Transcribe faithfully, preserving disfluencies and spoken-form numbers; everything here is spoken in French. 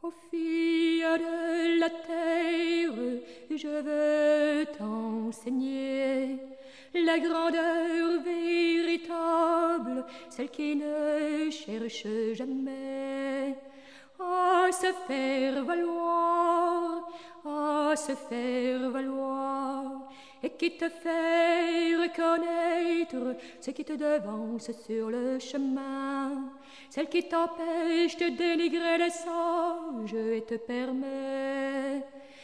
Ô fille de la terre, je veux t'enseigner la grandeur véritable, celle qui ne cherche jamais à se faire valoir, à se faire valoir, et qui te fait reconnaître ce qui te devance sur le chemin, celle qui t'empêche de dénigrer les sages et te permet